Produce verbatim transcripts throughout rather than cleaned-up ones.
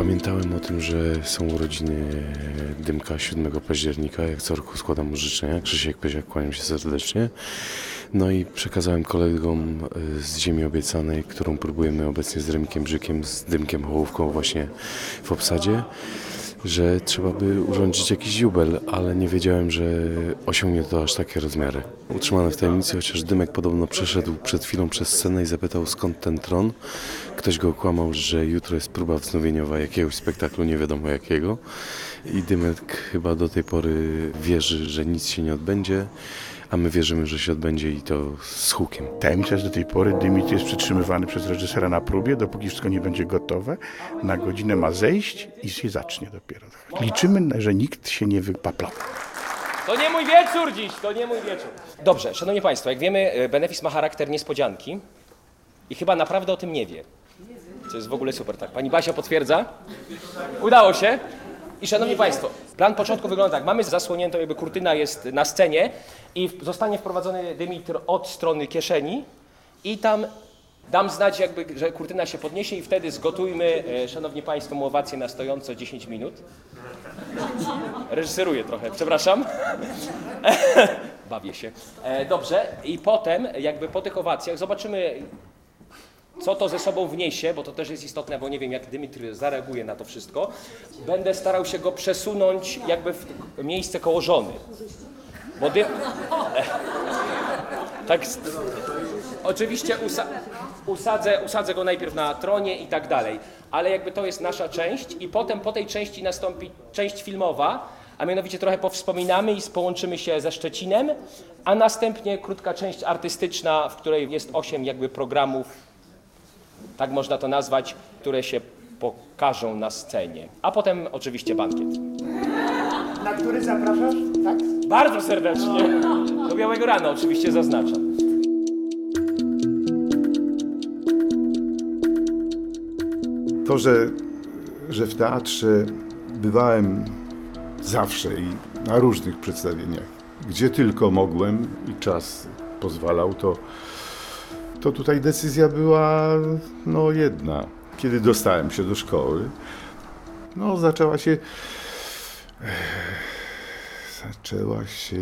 Pamiętałem o tym, że są urodziny Dymka siódmego października, jak co roku składam mu życzenia. Krzysiek Pyziak, kłaniam się serdecznie. No i przekazałem kolegom z Ziemi Obiecanej, którą próbujemy obecnie z Remikiem Brzykiem, z Dymkiem Hołówką właśnie w obsadzie, że trzeba by urządzić jakiś jubel, ale nie wiedziałem, że osiągnie to aż takie rozmiary. Utrzymane w tajemnicy, chociaż Dymek podobno przeszedł przed chwilą przez scenę i zapytał, skąd ten tron. Ktoś go okłamał, że jutro jest próba wznowieniowa jakiegoś spektaklu, nie wiadomo jakiego. I Dymek chyba do tej pory wierzy, że nic się nie odbędzie, a my wierzymy, że się odbędzie i to z hukiem. Tajemnica jest do tej pory, Dymit jest przytrzymywany przez reżysera na próbie, dopóki wszystko nie będzie gotowe. Na godzinę ma zejść i się zacznie dopiero. Liczymy, że nikt się nie wypaplał. To nie mój wieczór dziś, to nie mój wieczór. Dobrze, szanowni państwo, jak wiemy, benefis ma charakter niespodzianki i chyba naprawdę o tym nie wie. Co jest w ogóle super, tak? Pani Basia potwierdza? Udało się. I szanowni państwo, plan początku wygląda tak. Mamy zasłoniętą, jakby kurtyna jest na scenie i zostanie wprowadzony dymitr od strony kieszeni i tam dam znać, jakby, że kurtyna się podniesie i wtedy zgotujmy, e, szanowni państwo, owację na stojąco dziesięć minut. Reżyseruję trochę, przepraszam. Bawię się. E, dobrze, i potem jakby po tych owacjach zobaczymy, co to ze sobą wniesie, bo to też jest istotne, bo nie wiem, jak Dymitr zareaguje na to wszystko. Będę starał się go przesunąć jakby w miejsce koło żony. Bo Dy... tak, oczywiście usa... usadzę, usadzę go najpierw na tronie i tak dalej, ale jakby to jest nasza część i potem po tej części nastąpi część filmowa, a mianowicie trochę powspominamy i połączymy się ze Szczecinem, a następnie krótka część artystyczna, w której jest osiem jakby programów, tak można to nazwać, które się pokażą na scenie. A potem oczywiście bankiet. Na który zapraszasz? Tak? Bardzo serdecznie. Do białego rana oczywiście zaznaczam. To, że, że w teatrze bywałem zawsze i na różnych przedstawieniach, gdzie tylko mogłem i czas pozwalał, to to tutaj decyzja była no jedna. Kiedy dostałem się do szkoły, no zaczęła się zaczęła się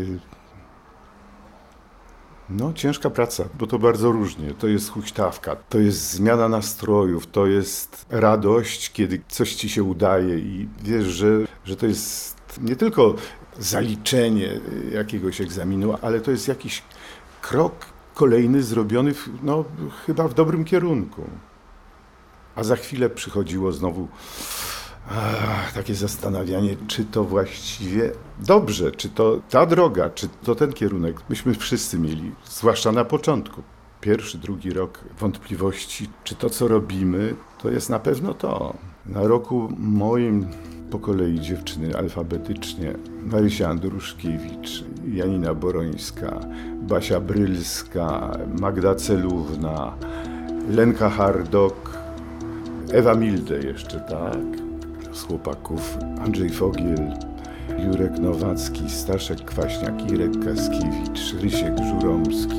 no ciężka praca, bo to bardzo różnie. To jest huśtawka, to jest zmiana nastrojów, to jest radość, kiedy coś ci się udaje i wiesz, że, że to jest nie tylko zaliczenie jakiegoś egzaminu, ale to jest jakiś krok kolejny zrobiony w, no, chyba w dobrym kierunku. A za chwilę przychodziło znowu ach, takie zastanawianie, czy to właściwie dobrze, czy to ta droga, czy to ten kierunek. Myśmy wszyscy mieli, zwłaszcza na początku, pierwszy, drugi rok, wątpliwości, czy to, co robimy, to jest na pewno to. Na roku moim po kolei dziewczyny alfabetycznie Marysia Andruszkiewicz, Janina Borońska, Basia Brylska, Magda Celówna, Lenka Hardok, Ewa Milde jeszcze, tak, z chłopaków Andrzej Fogiel, Jurek Nowacki, Staszek Kwaśniak, Irek Kaskiewicz, Rysiek Żuromski.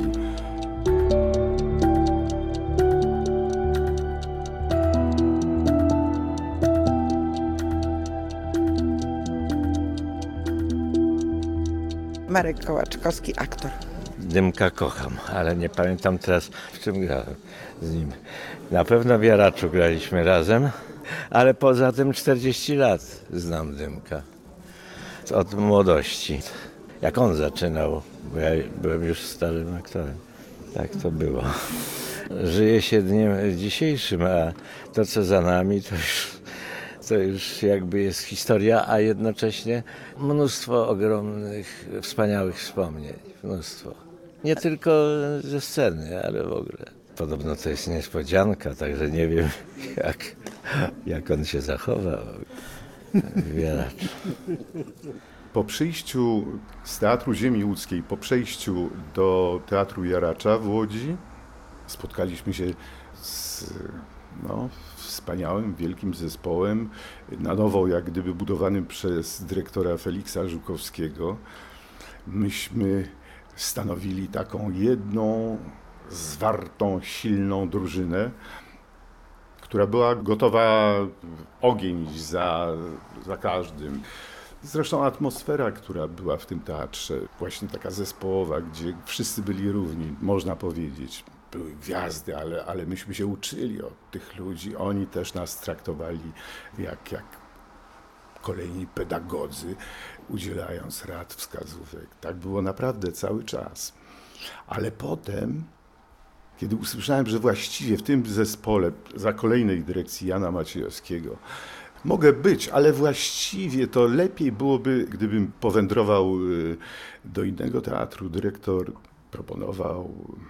Marek Kołaczkowski, aktor. Dymka kocham, ale nie pamiętam teraz, w czym grałem z nim. Na pewno w Jaraczu graliśmy razem, ale poza tym czterdzieści lat znam Dymka. Od młodości. Jak on zaczynał, bo ja byłem już starym aktorem. Tak to było. Żyje się dniem dzisiejszym, a to, co za nami, to już... To już jakby jest historia, a jednocześnie mnóstwo ogromnych, wspaniałych wspomnień. Mnóstwo. Nie tylko ze sceny, ale w ogóle. Podobno to jest niespodzianka, także nie wiem, jak, jak on się zachował w Jaraczu. Po przyjściu z Teatru Ziemi Łódzkiej, po przejściu do Teatru Jaracza w Łodzi, spotkaliśmy się z no, wspaniałym, wielkim zespołem, na nowo jak gdyby budowanym przez dyrektora Feliksa Żukowskiego. Myśmy stanowili taką jedną, zwartą, silną drużynę, która była gotowa w ogień za, za każdym. Zresztą atmosfera, która była w tym teatrze, właśnie taka zespołowa, gdzie wszyscy byli równi, można powiedzieć. Były gwiazdy, ale, ale myśmy się uczyli od tych ludzi. Oni też nas traktowali jak, jak kolejni pedagodzy, udzielając rad, wskazówek. Tak było naprawdę cały czas. Ale potem, kiedy usłyszałem, że właściwie w tym zespole, za kolejnej dyrekcji Jana Maciejowskiego, mogę być, ale właściwie to lepiej byłoby, gdybym powędrował do innego teatru. Dyrektor proponował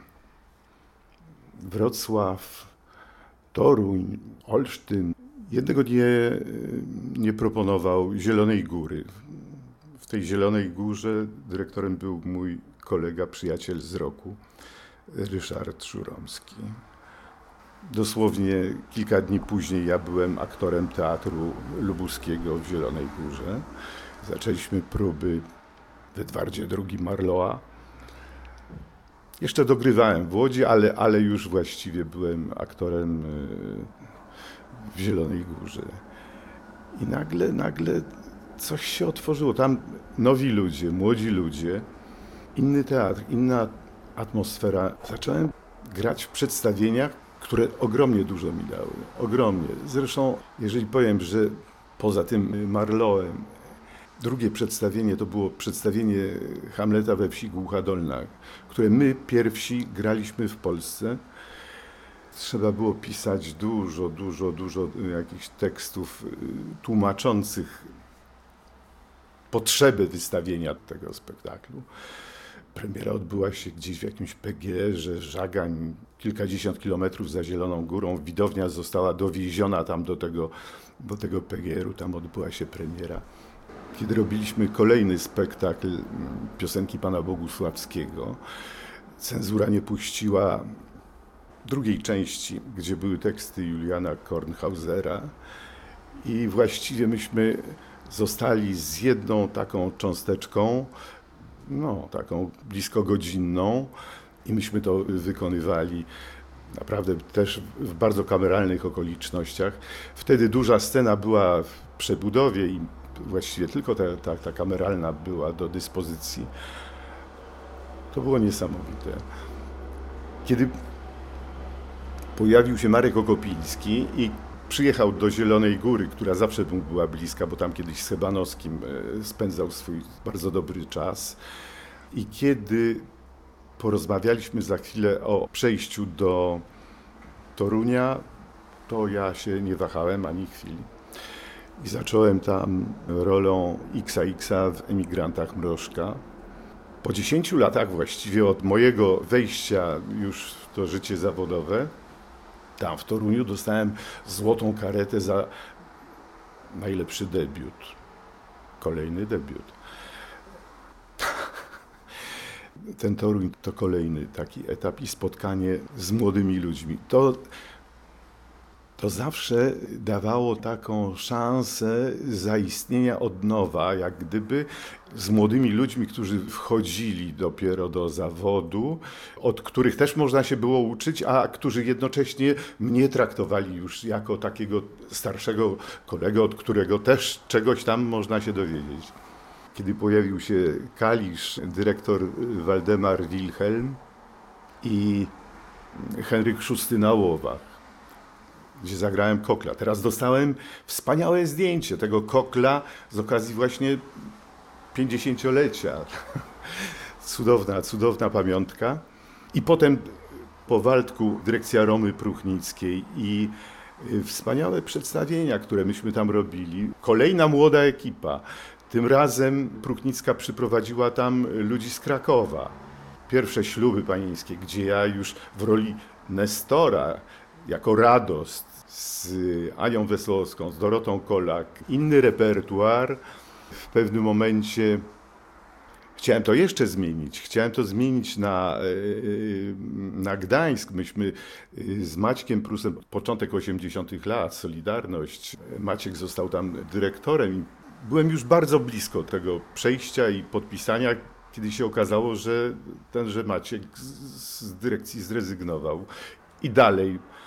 Wrocław, Toruń, Olsztyn. Jednego nie, nie proponował Zielonej Góry. W tej Zielonej Górze dyrektorem był mój kolega, przyjaciel z roku, Ryszard Szuromski. Dosłownie kilka dni później ja byłem aktorem Teatru Lubuskiego w Zielonej Górze. Zaczęliśmy próby w Edwardzie drugi Marloa. Jeszcze dogrywałem w Łodzi, ale, ale już właściwie byłem aktorem w Zielonej Górze. I nagle, nagle coś się otworzyło. Tam nowi ludzie, młodzi ludzie, inny teatr, inna atmosfera. Zacząłem grać w przedstawieniach, które ogromnie dużo mi dały. Ogromnie. Zresztą, jeżeli powiem, że poza tym Marloem, drugie przedstawienie to było przedstawienie Hamleta we wsi Głucha Dolna, które my pierwsi graliśmy w Polsce. Trzeba było pisać dużo, dużo, dużo jakichś tekstów tłumaczących potrzeby wystawienia tego spektaklu. Premiera odbyła się gdzieś w jakimś P G R-ze, Żagań, kilkadziesiąt kilometrów za Zieloną Górą. Widownia została dowieziona tam do tego, do tego P G R-u, tam odbyła się premiera. Kiedy robiliśmy kolejny spektakl piosenki pana Bogusławskiego, cenzura nie puściła drugiej części, gdzie były teksty Juliana Kornhausera i właściwie myśmy zostali z jedną taką cząsteczką, no taką blisko godzinną i myśmy to wykonywali naprawdę też w bardzo kameralnych okolicznościach. Wtedy duża scena była w przebudowie i właściwie tylko ta, ta, ta kameralna była do dyspozycji. To było niesamowite. Kiedy pojawił się Marek Okopiński i przyjechał do Zielonej Góry, która zawsze mu była bliska, bo tam kiedyś z Hebanowskim spędzał swój bardzo dobry czas. I kiedy porozmawialiśmy za chwilę o przejściu do Torunia, to ja się nie wahałem ani chwili. I zacząłem tam rolą X X w Emigrantach Mrożka. Po dziesięciu latach właściwie od mojego wejścia już w to życie zawodowe, tam w Toruniu dostałem złotą karetę za najlepszy debiut. Kolejny debiut. Ten Toruń to kolejny taki etap i spotkanie z młodymi ludźmi. To, to zawsze dawało taką szansę zaistnienia od nowa, jak gdyby z młodymi ludźmi, którzy wchodzili dopiero do zawodu, od których też można się było uczyć, a którzy jednocześnie mnie traktowali już jako takiego starszego kolegę, od którego też czegoś tam można się dowiedzieć. Kiedy pojawił się Kalisz, dyrektor Waldemar Wilhelm i Henryk Szósty na łowach, gdzie zagrałem Kokla. Teraz dostałem wspaniałe zdjęcie tego Kokla z okazji właśnie pięćdziesięciolecia. Cudowna, cudowna pamiątka. I potem po Waldku dyrekcja Romy Pruchnickiej i wspaniałe przedstawienia, które myśmy tam robili. Kolejna młoda ekipa. Tym razem Pruchnicka przyprowadziła tam ludzi z Krakowa. Pierwsze śluby panieńskie, gdzie ja już w roli Nestora, jako Radost, z Anią Wesołowską, z Dorotą Kolak, inny repertuar. W pewnym momencie chciałem to jeszcze zmienić. Chciałem to zmienić na, na Gdańsk. Myśmy z Maćkiem Prusem, początek osiemdziesiątych lat, Solidarność. Maciek został tam dyrektorem i byłem już bardzo blisko tego przejścia i podpisania, kiedy się okazało, że tenże Maciek z, z dyrekcji zrezygnował. I dalej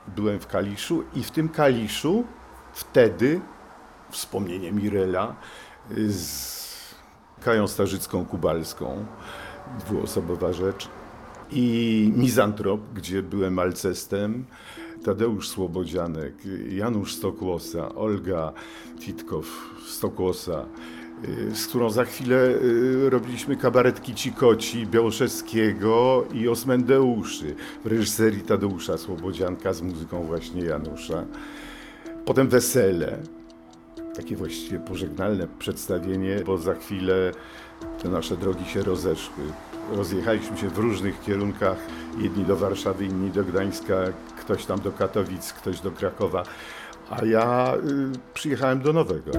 byłem w Kaliszu i w tym Kaliszu wtedy wspomnienie Mirela z Kają Starzycką-Kubalską, dwuosobowa rzecz, i Mizantrop, gdzie byłem Alcestem, Tadeusz Słobodzianek, Janusz Stokłosa, Olga Titkow-Stokłosa, z którą za chwilę robiliśmy kabaret Kici Koci, Białoszewskiego i Osmendeuszy w reżyserii Tadeusza Słobodzianka z muzyką właśnie Janusza. Potem Wesele, takie właściwie pożegnalne przedstawienie, bo za chwilę te nasze drogi się rozeszły. Rozjechaliśmy się w różnych kierunkach, jedni do Warszawy, inni do Gdańska, ktoś tam do Katowic, ktoś do Krakowa, a ja y, przyjechałem do Nowego.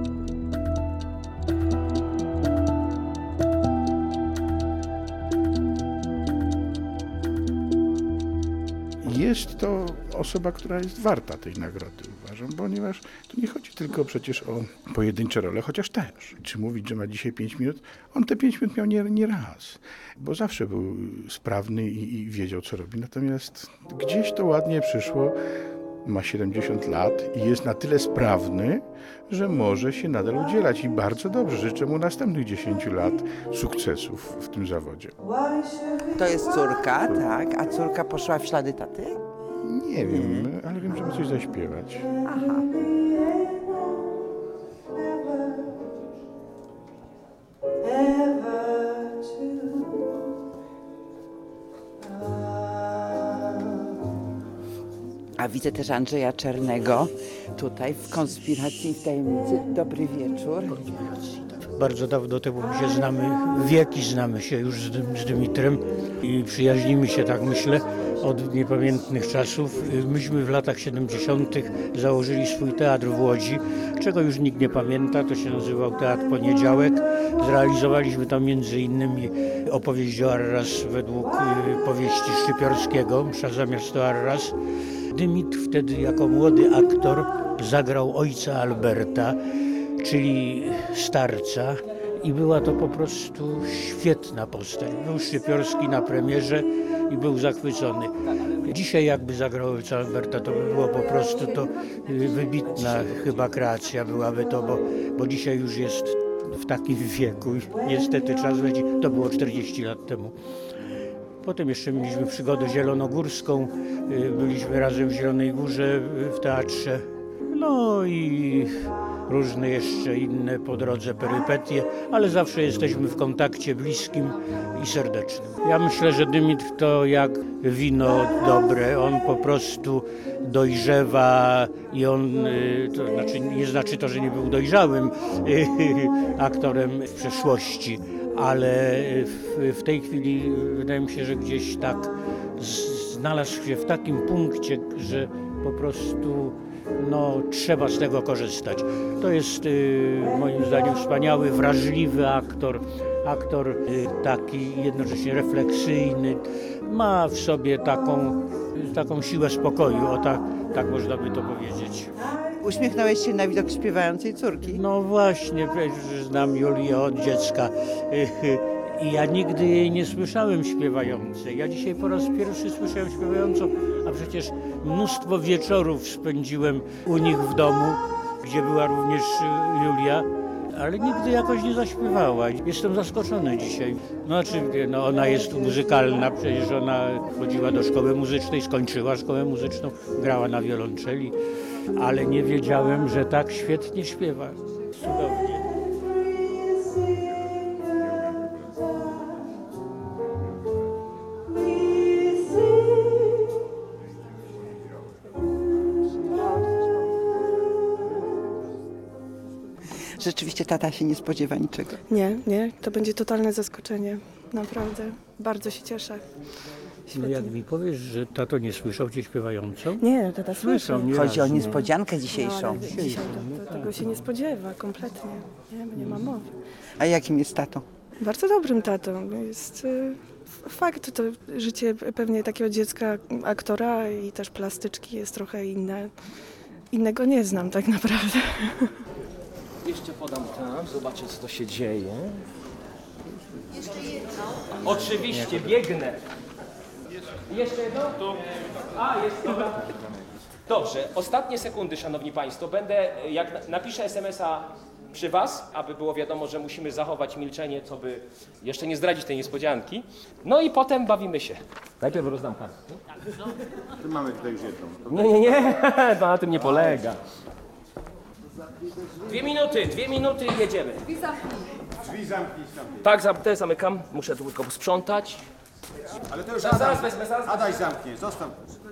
Jest to osoba, która jest warta tej nagrody, uważam, ponieważ tu nie chodzi tylko przecież o pojedyncze role, chociaż też. Czy mówić, że ma dzisiaj pięć minut? On te pięć minut miał nie, nie raz, bo zawsze był sprawny i, i wiedział, co robi. Natomiast gdzieś to ładnie przyszło, ma siedemdziesiąt lat i jest na tyle sprawny, że może się nadal udzielać i bardzo dobrze. Życzę mu następnych dziesięciu lat sukcesów w tym zawodzie. To jest córka, tak, a córka poszła w ślady taty? Nie wiem, ale wiem, że ma coś zaśpiewać. Aha. A widzę też Andrzeja Czernego tutaj w Konspiracji i w Tajemnicy. Dobry wieczór. Bardzo dawno temu się znamy, wieki znamy się już z, Dy- z Dymitrem i przyjaźnimy się, tak myślę, od niepamiętnych czasów. Myśmy w latach siedemdziesiątych założyli swój teatr w Łodzi, czego już nikt nie pamięta, to się nazywał Teatr Poniedziałek. Zrealizowaliśmy tam między innymi opowieść o Arras według y, powieści Szczypiorskiego, Msza zamiast to Arras. Dymitr wtedy jako młody aktor zagrał ojca Alberta, czyli starca, i była to po prostu świetna postać. Był Szczypiorski na premierze i był zachwycony. Dzisiaj jakby zagrał ojca Alberta, to by było po prostu to wybitna chyba kreacja byłaby to, bo, bo dzisiaj już jest w takim wieku i niestety czas leci. To było czterdzieści lat temu. Potem jeszcze mieliśmy przygodę zielonogórską, byliśmy razem w Zielonej Górze w teatrze, no i różne jeszcze inne po drodze perypetie, ale zawsze jesteśmy w kontakcie bliskim i serdecznym. Ja myślę, że Dymitr to jak wino dobre, on po prostu dojrzewa i on, to znaczy, nie znaczy to, że nie był dojrzałym aktorem w przeszłości, ale w, w tej chwili wydaje mi się, że gdzieś tak znalazł się w takim punkcie, że po prostu no, trzeba z tego korzystać. To jest y, moim zdaniem wspaniały, wrażliwy aktor, aktor y, taki jednocześnie refleksyjny, ma w sobie taką, y, taką siłę spokoju, o tak, tak można by to powiedzieć. Uśmiechnąłeś się na widok śpiewającej córki? No właśnie, przecież znam Julię od dziecka i ja nigdy jej nie słyszałem śpiewającej. Ja dzisiaj po raz pierwszy słyszałem śpiewającą, a przecież mnóstwo wieczorów spędziłem u nich w domu, gdzie była również Julia, ale nigdy jakoś nie zaśpiewała. Jestem zaskoczony dzisiaj. No, znaczy, no, ona jest muzykalna, przecież ona chodziła do szkoły muzycznej, skończyła szkołę muzyczną, grała na wiolonczeli, ale nie wiedziałem, że tak świetnie śpiewa. Cudownie. Rzeczywiście tata się nie spodziewa niczego. Nie, nie, to będzie totalne zaskoczenie. Naprawdę, bardzo się cieszę. No Świetnie. jak mi powiesz, że tato nie słyszał cię śpiewającą? Nie, tata słyszał. nie Chodzi o raz, no. niespodziankę No, dzisiejszą. ale dzisiaj to, to, tego się nie spodziewa kompletnie. Nie, nie ma mowy. A jakim jest tato? Bardzo dobrym tatą. Jest y, fakt, to życie pewnie takiego dziecka, aktora i też plastyczki jest trochę inne. Innego nie znam tak naprawdę. Jeszcze podam tam, zobaczę co to się dzieje. Oczywiście, biegnę. Jeszcze jedno? A, jest, dobra. Dobrze, ostatnie sekundy, szanowni państwo. Będę, jak na- napiszę es em es a przy was, aby było wiadomo, że musimy zachować milczenie, co by jeszcze nie zdradzić tej niespodzianki. No i potem bawimy się. Najpierw rozdam kartę. Mamy tutaj już jedną. Nie, nie, nie, to na tym nie polega. Dwie minuty, dwie minuty i jedziemy. Drzwi zamknij. Tak, zam- te zamykam. Muszę tu tylko posprzątać. Ale to już Zaraz, Adaś, zaraz wezmę, zaraz. Adaś zamknie, zostaw.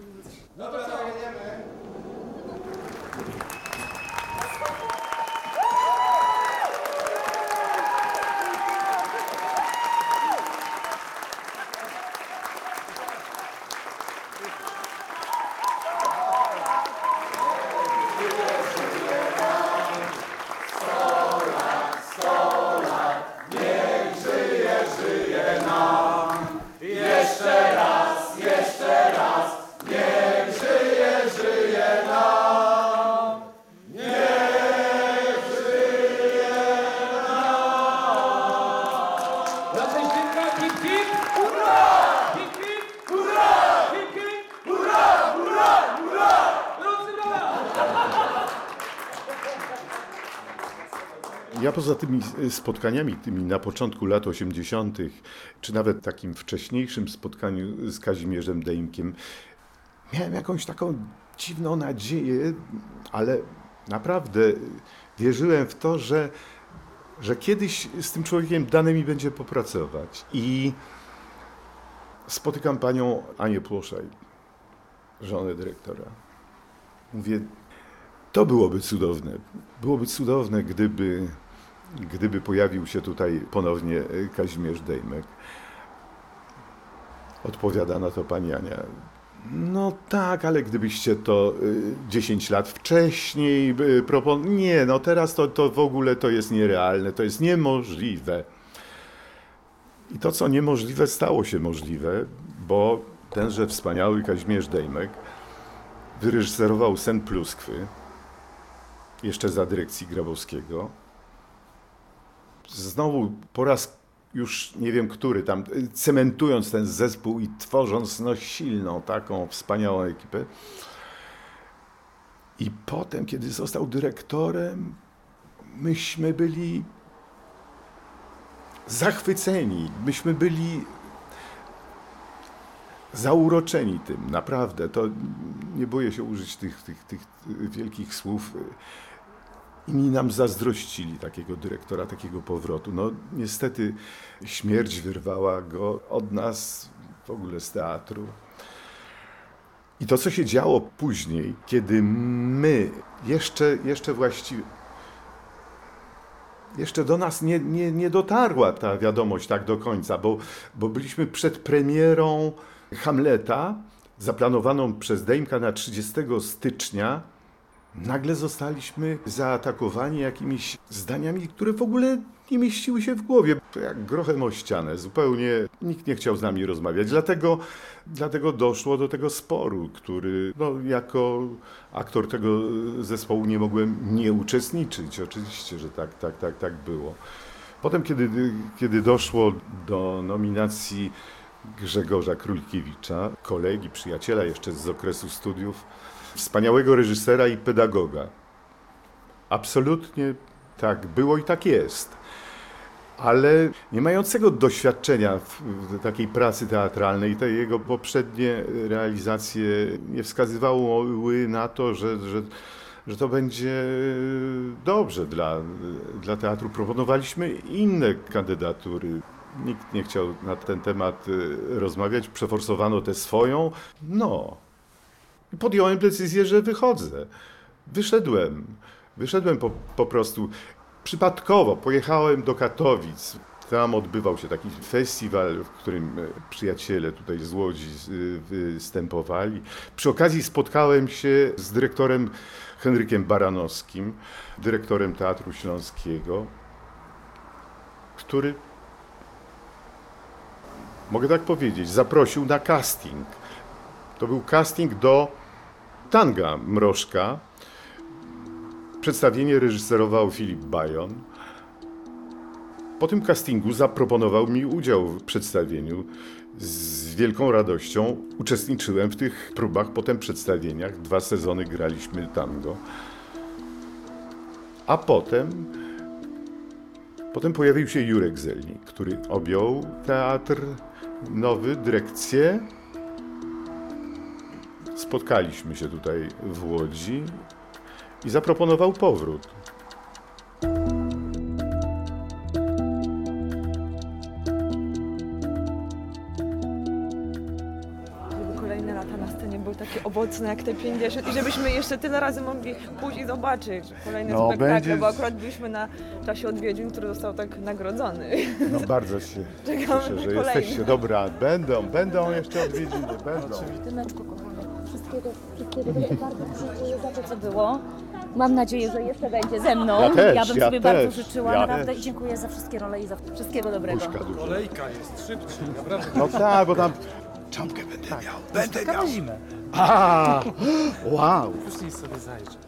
Ja poza tymi spotkaniami, tymi na początku lat osiemdziesiątych, czy nawet takim wcześniejszym spotkaniu z Kazimierzem Dejmkiem, miałem jakąś taką dziwną nadzieję, ale naprawdę wierzyłem w to, że, że kiedyś z tym człowiekiem dane mi będzie popracować. I spotykam panią Anię Płoszaj, żonę dyrektora. Mówię, to byłoby cudowne. Byłoby cudowne, gdyby, gdyby pojawił się tutaj ponownie Kazimierz Dejmek. Odpowiada na to pani Ania. No tak, ale gdybyście to dziesięć lat wcześniej proponowali. Nie, no teraz to, to w ogóle to jest nierealne, to jest niemożliwe. I to, co niemożliwe, stało się możliwe, bo tenże wspaniały Kazimierz Dejmek wyreżyserował Sen Pluskwy, jeszcze za dyrekcji Grabowskiego. Znowu po raz już nie wiem który tam, cementując ten zespół i tworząc no, silną, taką wspaniałą ekipę. I potem, kiedy został dyrektorem, myśmy byli zachwyceni, myśmy byli zauroczeni tym, naprawdę. To nie boję się użyć tych, tych, tych wielkich słów. Inni nam zazdrościli takiego dyrektora, takiego powrotu. No niestety śmierć wyrwała go od nas, w ogóle z teatru. I to, co się działo później, kiedy my jeszcze, jeszcze właściwie, jeszcze do nas nie, nie, nie dotarła ta wiadomość tak do końca, bo, bo byliśmy przed premierą Hamleta, zaplanowaną przez Dejmka na trzydziestego stycznia. Nagle zostaliśmy zaatakowani jakimiś zdaniami, które w ogóle nie mieściły się w głowie. Jak grochem o ścianę, zupełnie nikt nie chciał z nami rozmawiać. Dlatego, dlatego doszło do tego sporu, który no, jako aktor tego zespołu nie mogłem nie uczestniczyć. Oczywiście, że tak, tak, tak, tak było. Potem, kiedy, kiedy doszło do nominacji Grzegorza Królkiewicza, kolegi, przyjaciela jeszcze z okresu studiów, wspaniałego reżysera i pedagoga. Absolutnie tak było i tak jest. Ale nie mającego doświadczenia w, w takiej pracy teatralnej, te jego poprzednie realizacje nie wskazywały na to, że, że, że to będzie dobrze dla, dla teatru. Proponowaliśmy inne kandydatury. Nikt nie chciał na ten temat rozmawiać, przeforsowano tę swoją. No. I podjąłem decyzję, że wychodzę. Wyszedłem. Wyszedłem po, po prostu przypadkowo. Pojechałem do Katowic. Tam odbywał się taki festiwal, w którym przyjaciele tutaj z Łodzi występowali. Przy okazji spotkałem się z dyrektorem Henrykiem Baranowskim, dyrektorem Teatru Śląskiego, który, mogę tak powiedzieć, zaprosił na casting. To był casting do Tanga Mrożka. Przedstawienie reżyserował Filip Bajon. Po tym castingu zaproponował mi udział w przedstawieniu. z wielką radością uczestniczyłem w tych próbach, potem przedstawieniach. Dwa sezony graliśmy tango. A potem, potem pojawił się Jurek Zelnik, który objął teatr nowy, dyrekcję. Spotkaliśmy się tutaj w Łodzi i zaproponował powrót. Kolejne lata na scenie były takie owocne jak te pięćdziesiąt i żebyśmy jeszcze tyle razy mogli pójść i zobaczyć kolejne No, spektakle, będzie- bo akurat byliśmy na czasie odwiedzin, który został tak nagrodzony. No bardzo się Czekamy cieszę, na że kolejne. jesteście. Dobra, będą, będą jeszcze odwiedziny, będą. Tymeczku, kochany, wszystkiego, wszystkiego dobrego. Bardzo dziękuję za to, co było. Mam nadzieję, że jeszcze będzie ze mną. Ja też, bym ja sobie też, bardzo życzyła, ja naprawdę też. i dziękuję za wszystkie role i za wszystkiego dobrego. Buźka duża. Kolejka jest szybciej, naprawdę. No tak, bo tam... Czapkę będę miał, będę miał. zimę. A, wow. Później sobie zajrzę.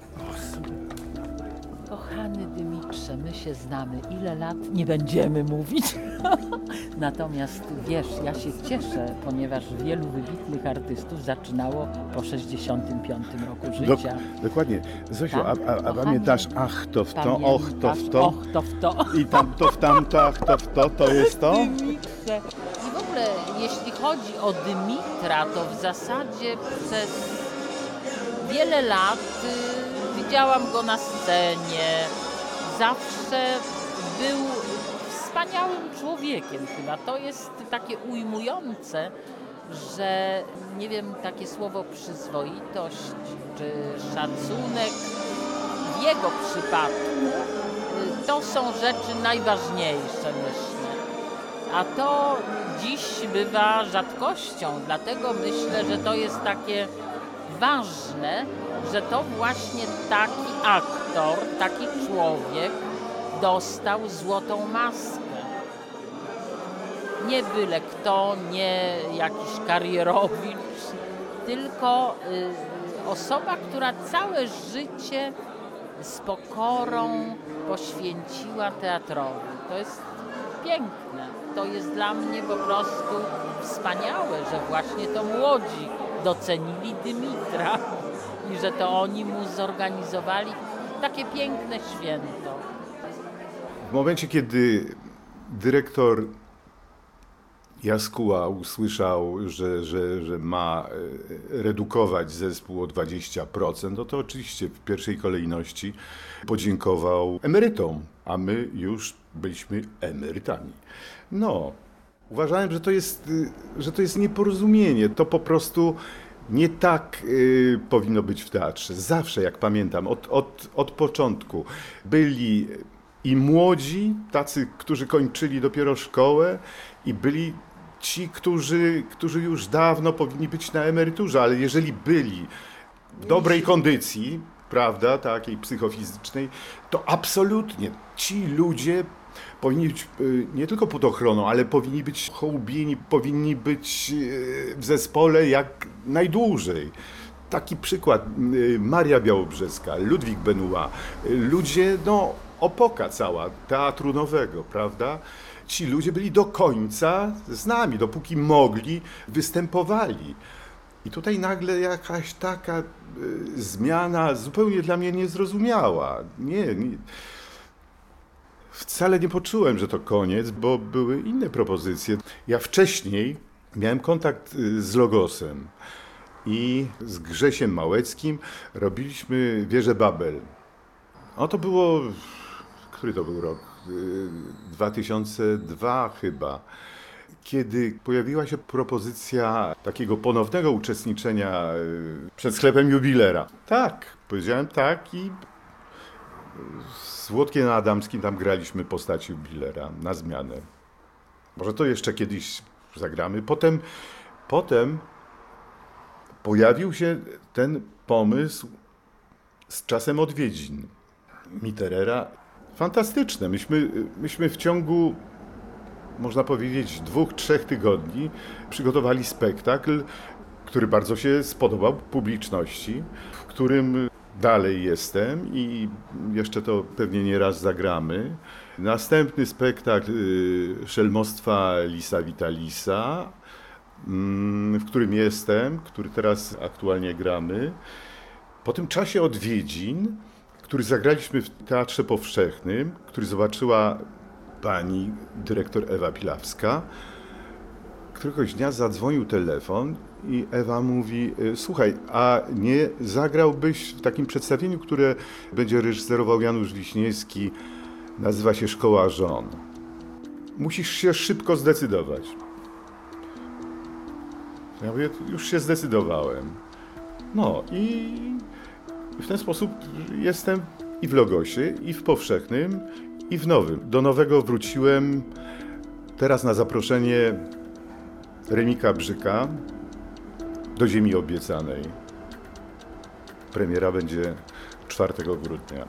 Kochany Dymitrze, my się znamy. Ile lat? Nie będziemy mówić. Natomiast wiesz, ja się cieszę, ponieważ wielu wybitnych artystów zaczynało po sześćdziesiątym piątym roku Dok- życia. dokładnie. Zosiu, a, a, a Kochanie, pamiętasz, ach to w to, Pamiętam, och to w to Och, to w to. i tam to w tamto, ach to w to, to jest to? Dymitrze. I w ogóle, jeśli chodzi o Dymitra, to w zasadzie przez wiele lat y, widziałam go na scenie. Zawsze był wspaniałym człowiekiem chyba. To jest takie ujmujące, że nie wiem, takie słowo przyzwoitość czy szacunek w jego przypadku y, to są rzeczy najważniejsze, myślę. A to dziś bywa rzadkością, dlatego myślę, że to jest takie ważne, że to właśnie taki aktor, taki człowiek dostał złotą maskę. Nie byle kto, nie jakiś karierowicz, tylko y, osoba, która całe życie z pokorą poświęciła teatrowi. To jest piękne. To jest dla mnie po prostu wspaniałe, że właśnie to młodzi docenili Dymitra i że to oni mu zorganizowali takie piękne święto. W momencie, kiedy dyrektor Jaskuła usłyszał, że, że, że ma e, redukować zespół o dwadzieścia procent, no to oczywiście w pierwszej kolejności podziękował emerytom, a my już byliśmy emerytami. No, uważałem, że to jest, y, że to jest nieporozumienie. To po prostu nie tak y, powinno być w teatrze. Zawsze, jak pamiętam, od, od, od początku byli i młodzi, tacy, którzy kończyli dopiero szkołę, i byli ci, którzy, którzy już dawno powinni być na emeryturze, ale jeżeli byli w dobrej kondycji, prawda, takiej psychofizycznej, to absolutnie ci ludzie powinni być y, nie tylko pod ochroną, ale powinni być hołubieni, powinni być y, w zespole jak najdłużej. Taki przykład, y, Maria Białobrzeska, Ludwik Benoit, y, ludzie, no, opoka cała Teatru Nowego, prawda? Ci ludzie byli do końca z nami, dopóki mogli, występowali. I tutaj nagle jakaś taka y, zmiana zupełnie dla mnie niezrozumiała. Nie, nie, wcale nie poczułem, że to koniec, bo były inne propozycje. Ja wcześniej miałem kontakt y, z Logosem i z Grzesiem Małeckim robiliśmy Wieżę Babel. No to było, który to był rok? dwa tysiące drugi chyba, kiedy pojawiła się propozycja takiego ponownego uczestniczenia przed sklepem Jubilera. Tak, powiedziałem tak i z Włodkiem Adamskim tam graliśmy postać Jubilera na zmianę. Może to jeszcze kiedyś zagramy. Potem, potem pojawił się ten pomysł z Czasem odwiedzin Mitterera. Fantastyczne. Myśmy, myśmy w ciągu, można powiedzieć, dwóch, trzech tygodni przygotowali spektakl, który bardzo się spodobał publiczności, w którym dalej jestem i jeszcze to pewnie nie raz zagramy. Następny spektakl y, Szelmostwa Lisa Vitalisa, w którym jestem, który teraz aktualnie gramy. Po tym czasie odwiedzin, który zagraliśmy w Teatrze Powszechnym, który zobaczyła pani dyrektor Ewa Pilawska, któregoś dnia zadzwonił telefon i Ewa mówi: słuchaj, a nie zagrałbyś w takim przedstawieniu, które będzie reżyserował Janusz Wiśniewski, nazywa się Szkoła Żon. Musisz się szybko zdecydować. Ja mówię, już się zdecydowałem. No i w ten sposób jestem i w Logosie, i w Powszechnym, i w Nowym. Do Nowego wróciłem teraz na zaproszenie Remika Brzyka do Ziemi Obiecanej. Premiera będzie czwartego grudnia.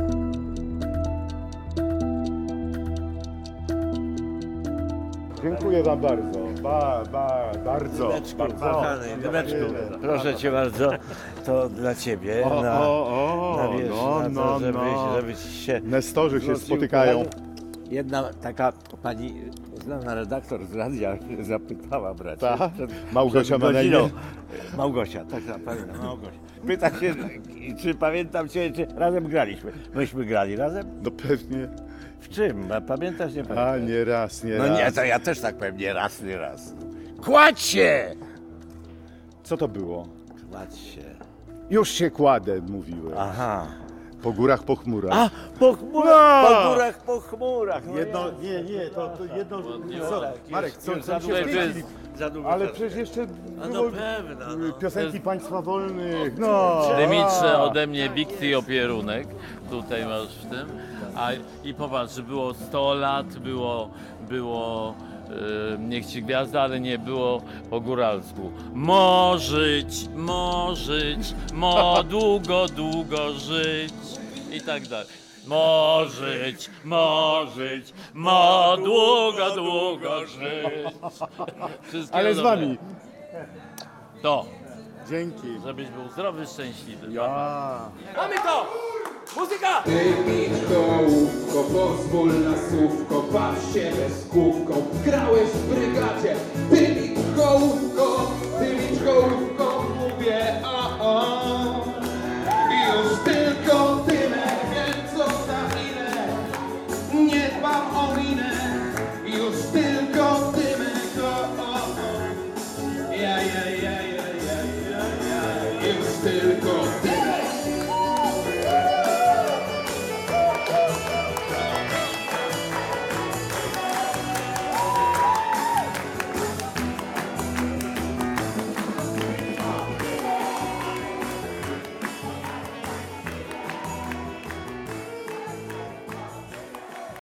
Dziękuję wam bardzo. Ba, ba, bardzo. Dymeczku, bardzo. kochany, Dymeczku, proszę cię bardzo, to dla ciebie. O, na, o, o, na, wiesz, no, na no, to, żebyś, no. żebyś się... Nestorzy się zwrócił spotykają. uwagę. Jedna taka pani, znana redaktor z radia, zapytała bracia. Ta? przed- Małgosia przed ma na imię? godziną. Małgosia, tak, tak, pamiętam, Małgosia. Pyta się, czy pamiętam cię, czy razem graliśmy. Myśmy grali razem? No pewnie. W czym? A pamiętasz, nie pamiętasz? A nie raz, nie No raz. nie, to ja też tak powiem, nie raz, nie raz. Kładź się! Co to było? Kładź się. Już się kładę, mówiłem. Aha. Po górach, po chmurach. A, po chmurach, No! po górach, po chmurach. No Jedno, ja- nie, nie, to, to jedno... Co, tak, Marek, już- co, już co za się długo w tej czas- chwili... za długo Ale czas. przecież jeszcze A było no pewno, no. piosenki państwa wolnych. No. No. Dymitrze, ode mnie bikty opierunek, tutaj masz w tym, a i popatrz, było sto lat, było, było e, niech ci gwiazda, ale nie było po góralsku. Mo żyć, mo żyć, mo długo, długo żyć i tak dalej. Mo żyć, mo żyć, mo długo, długo żyć. Wszystkiego Ale z dobrego. wami. To, Dzięki. żebyś był zdrowy, szczęśliwy. Ja. Mamy to! Muzyka! Kołówko, pozwól na słówko, baw się bez kółko, grałeś w brygadzie. Ty mi kołówko, ty mi kołówko, mówię o o. I już tylko dymek, wiem co za minę, nie dbam o minę. I już tylko dymek, o o o. Ja, ja, ja, ja, ja, ja, ja. Już tylko